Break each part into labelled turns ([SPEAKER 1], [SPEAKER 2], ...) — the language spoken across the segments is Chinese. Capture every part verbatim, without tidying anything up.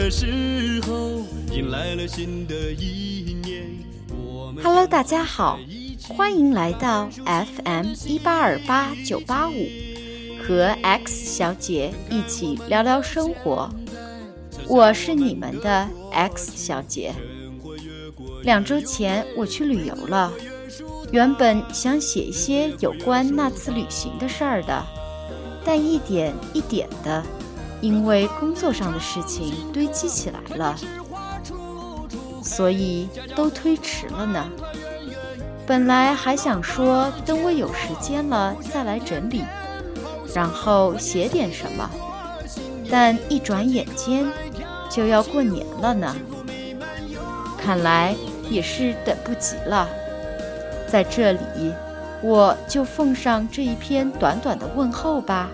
[SPEAKER 1] 的时候，迎来了新的一年。
[SPEAKER 2] Hello， 大家好，欢迎来到 F M 一八二八九八五，和 X 小姐一起聊聊生活。我是你们的 X 小姐。两周前我去旅游了，原本想写一些有关那次旅行的事儿的，但一点一点的，因为工作上的事情堆积起来了，所以都推迟了呢。本来还想说等我有时间了再来整理，然后写点什么，但一转眼间就要过年了呢，看来也是等不及了。在这里我就奉上这一篇短短的问候吧。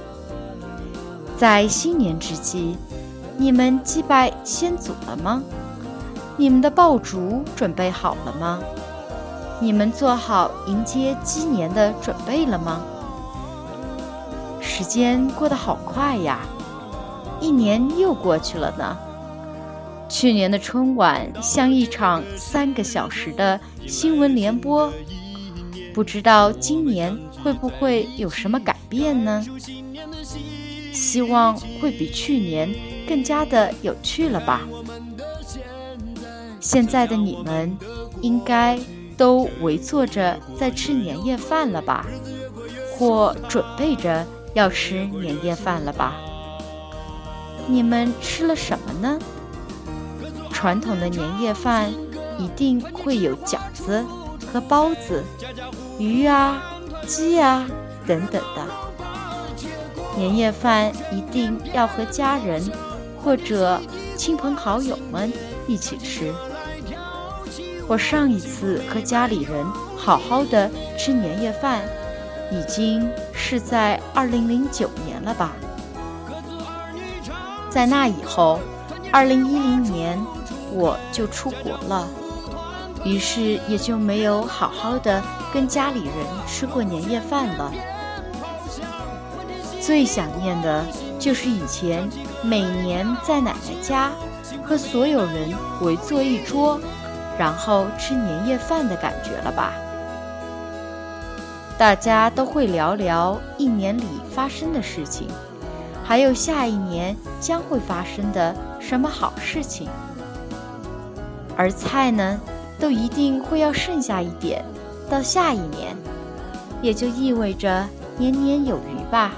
[SPEAKER 2] 在新年之际，你们祭拜先祖了吗？你们的爆竹准备好了吗？你们做好迎接鸡年的准备了吗？时间过得好快呀，一年又过去了呢。去年的春晚像一场三个小时的新闻联播，不知道今年会不会有什么改变呢？希望会比去年更加的有趣了吧。现在的你们应该都围坐着在吃年夜饭了吧，或准备着要吃年夜饭了吧。你们吃了什么呢？传统的年夜饭一定会有饺子和包子、鱼啊、鸡啊等等的。年夜饭一定要和家人或者亲朋好友们一起吃。我上一次和家里人好好的吃年夜饭，已经是在二零零九年了吧。在那以后，二零一零年我就出国了，于是也就没有好好的跟家里人吃过年夜饭了。最想念的就是以前每年在奶奶家和所有人围坐一桌，然后吃年夜饭的感觉了吧。大家都会聊聊一年里发生的事情，还有下一年将会发生的什么好事情。而菜呢，都一定会要剩下一点到下一年，也就意味着年年有余吧。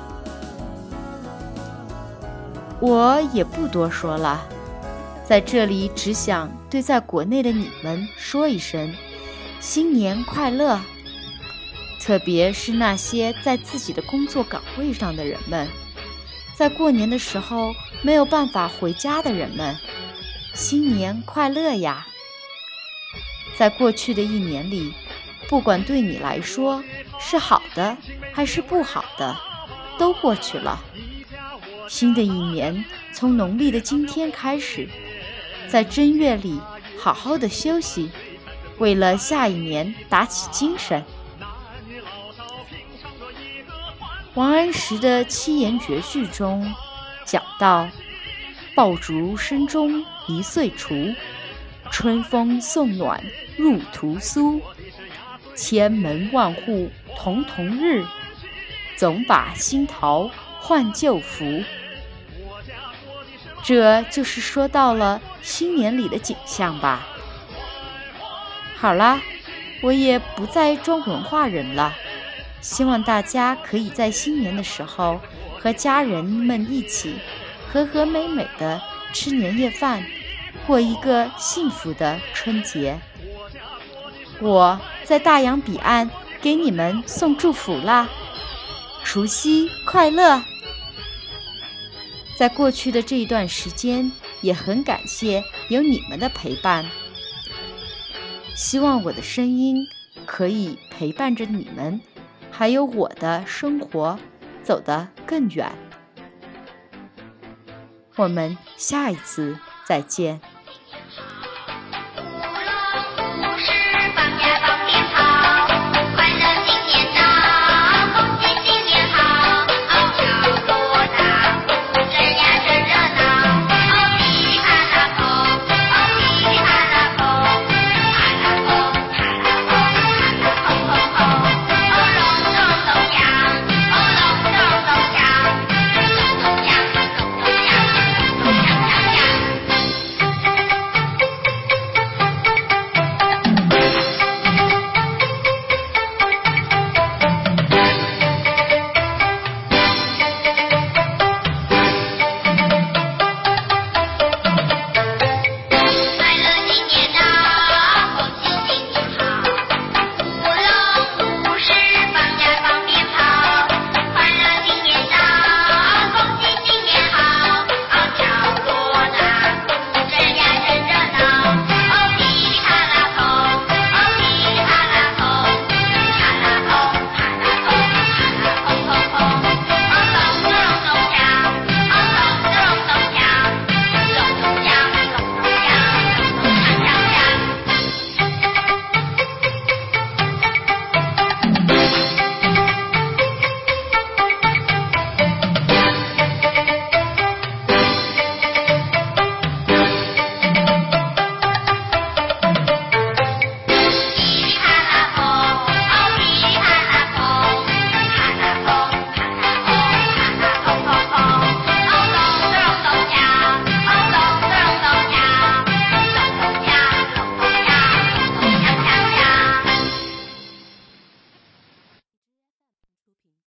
[SPEAKER 2] 我也不多说了，在这里只想对在国内的你们说一声新年快乐，特别是那些在自己的工作岗位上的人们，在过年的时候没有办法回家的人们，新年快乐呀。在过去的一年里，不管对你来说是好的还是不好的，都过去了。新的一年从农历的今天开始，在正月里好好的休息，为了下一年打起精神。王安石的七言绝句中讲到，爆竹声中一岁除，春风送暖入屠苏，千门万户曈曈日，总把新桃换旧符。这就是说到了新年里的景象吧。好啦，我也不再装文化人了，希望大家可以在新年的时候和家人们一起和和美美的吃年夜饭，过一个幸福的春节。我在大洋彼岸给你们送祝福啦，除夕快乐！在过去的这一段时间，也很感谢有你们的陪伴，希望我的声音可以陪伴着你们，还有我的生活走得更远。我们下一次再见。